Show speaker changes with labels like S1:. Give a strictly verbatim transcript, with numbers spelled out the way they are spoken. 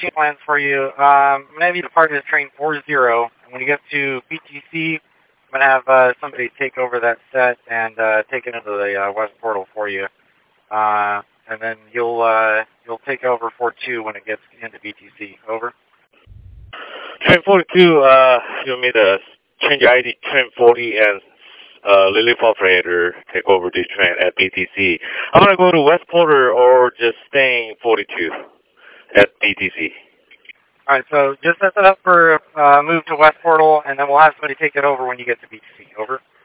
S1: switching plans for you. Um, I'm going to have you depart to train four zero. And when you get to B T C, I'm going to have uh, somebody take over that set and uh, take it into the uh, West Portal for you. Uh, and then you'll uh, you'll take over four two when it gets into B T C. Over.
S2: Train forty-two, uh, you want me to change your I D train forty and uh, Lily operator take over the train at B T C. I'm going to go to West Porter or just staying forty-two at B T C.
S1: All right, so just set it up for uh, move to West Portal, and then we'll have somebody take it over when you get to B T C. Over.